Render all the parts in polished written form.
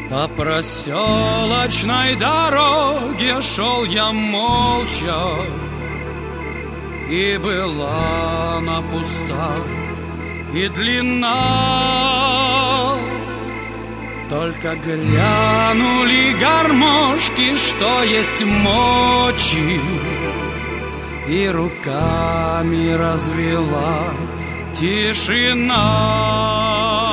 По проселочной дороге шел я молча, и была она пуста и длинна. Только грянули гармошки, что есть мочи, и руками развела тишина.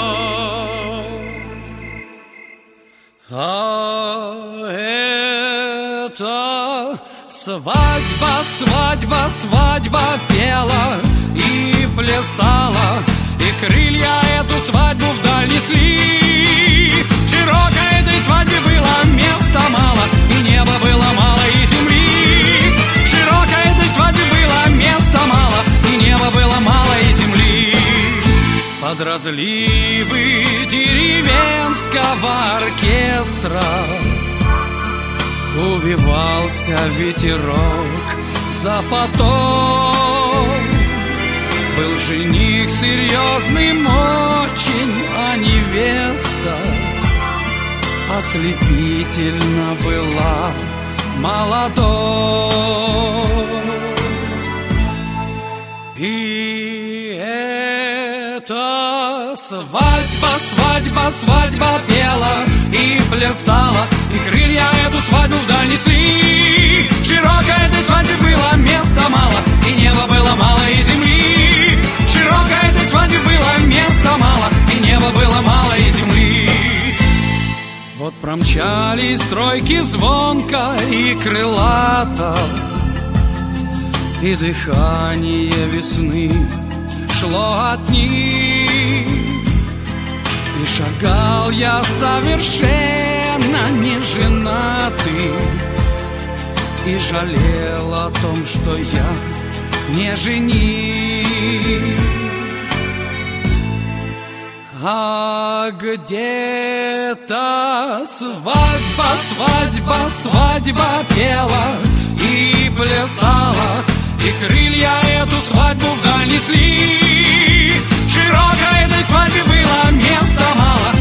А это свадьба, свадьба, свадьба пела и плясала, и крылья эту свадьбу вдаль несли. Широкой этой свадьбе было места мало, и неба было мало, и земли. Широкой этой свадьбе было места мало, и неба было мало, и земли. Под разливы деревенского оркестра увивался ветерок за фатон. Был жених серьезным очень, а невеста ослепительно была молодой. И эта свадьба, свадьба, свадьба пела и плясала, и крылья эту свадьбу вдаль несли. Широкой этой свадьбе было места мало, и неба было мало, и земли. Широкой этой свадьбе было места мало, и неба было мало, и земли. Вот промчались стройки звонко и крылато, и дыхание весны шло от них. И шагал я совершенно не женатый, и жалел о том, что я не жених. А где-то свадьба, свадьба, свадьба пела и плясала, и крылья эту свадьбу вдаль несли. Широкой этой свадьбе было места мало,